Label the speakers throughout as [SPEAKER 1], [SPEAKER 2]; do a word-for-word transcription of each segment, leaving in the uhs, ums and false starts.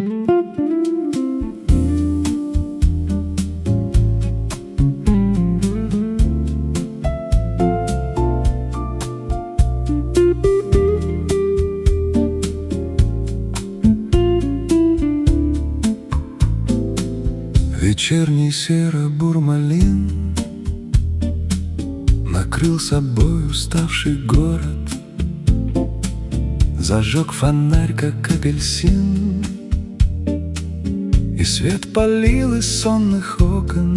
[SPEAKER 1] Вечерний серо-бурмалин накрыл собой уставший город, зажег фонарь, как апельсин, и свет палил из сонных окон.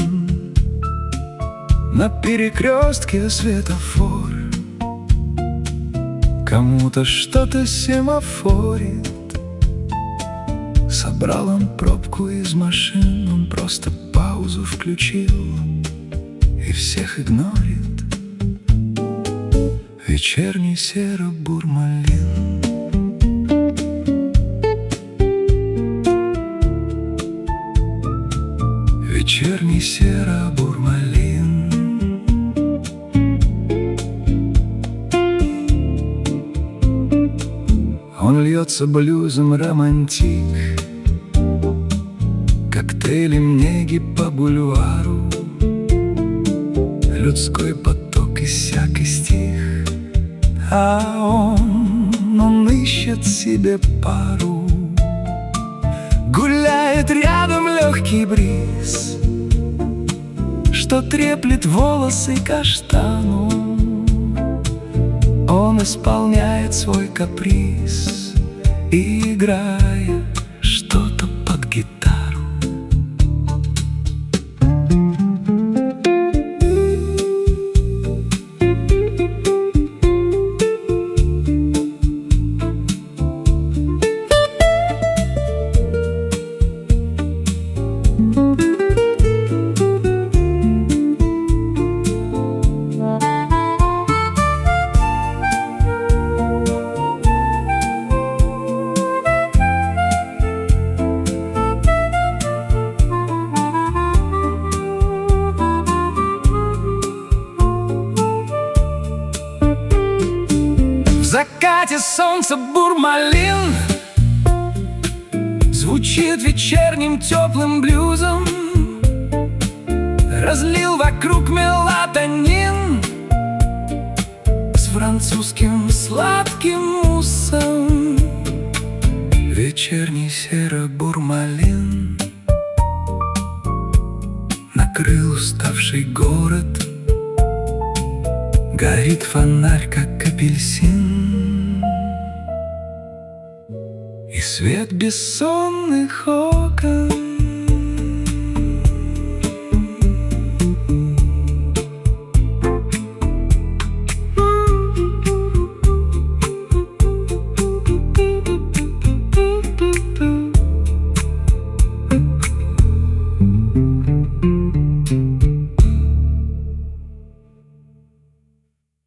[SPEAKER 1] На перекрестке светофор, кому-то что-то семафорит. Собрал он пробку из машин, он просто паузу включил и всех игнорит. Вечерний серо-бурмалин. Вечерний серо-бурмалин. Он льется блюзом романтик, коктейлем неги по бульвару, людской поток иссяк и стих, а он, он ищет себе пару. Гуляет рядом легкий бриз, что треплет волосы каштану. Он исполняет свой каприз, играя что-то под гитару.
[SPEAKER 2] В закате солнца бурмалин звучит вечерним теплым блюзом, разлил вокруг мелатонин с французским сладким муссом.
[SPEAKER 1] Вечерний серо-бурмалин накрыл уставший город, горит фонарь, как апельсин, и свет бессонных окон.